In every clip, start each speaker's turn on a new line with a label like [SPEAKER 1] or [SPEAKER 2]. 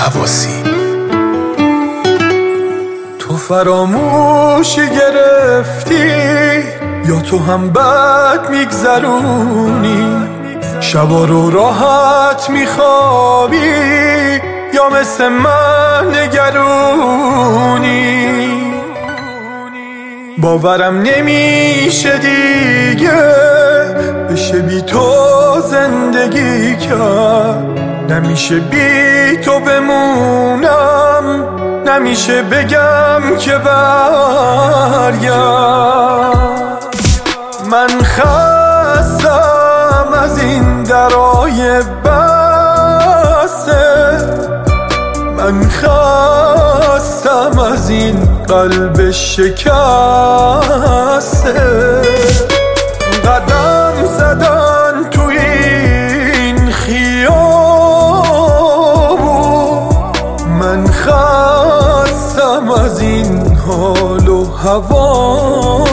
[SPEAKER 1] حواسی.
[SPEAKER 2] تو فراموشی گرفتی یا تو هم بد میگذرونی؟ شبا رو راحت میخوابی یا مثل من نگرونی؟ باورم نمیشه دیگه بشه بی تو زندگی کرد. نمیشه بی تو بمونم، نمیشه بگم که برگرد. من خستم از این درای بسته، من خستم از این قلب شکسته. قدم زدن تو این خیابون، من خستم از این حال و هوا.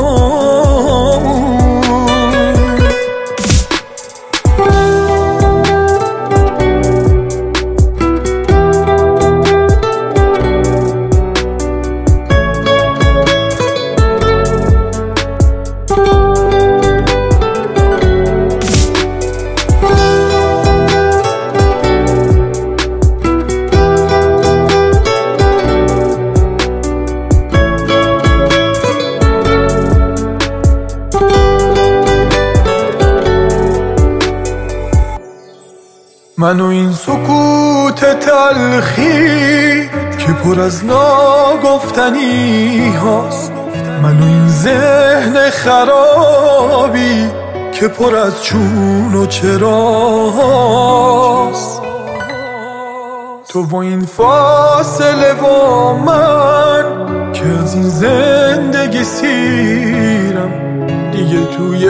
[SPEAKER 2] من و این سکوت تلخی که پر از ناگفتنی هاست، من و این ذهن خرابی که پر از چون و چراست. تو با این فاصله و من که از این زندگی سیرم، دیگه توی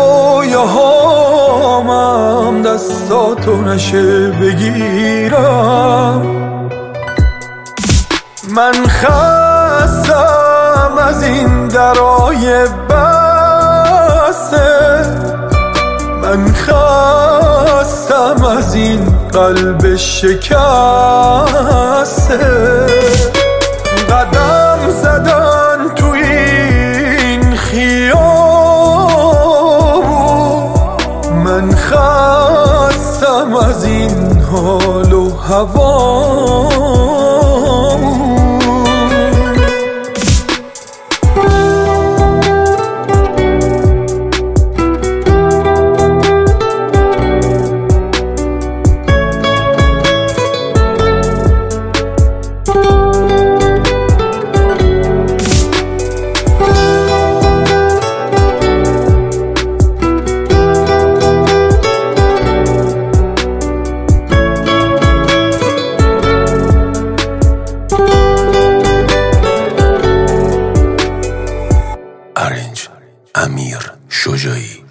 [SPEAKER 2] رویاهامم دستاتو نشه بگیرم. من خستم از این درای بسته، من خستم از این قلب شکسته. قدم زدن تو این خیابون، من خستم از این حال و هوا.
[SPEAKER 1] امیر شجاعی.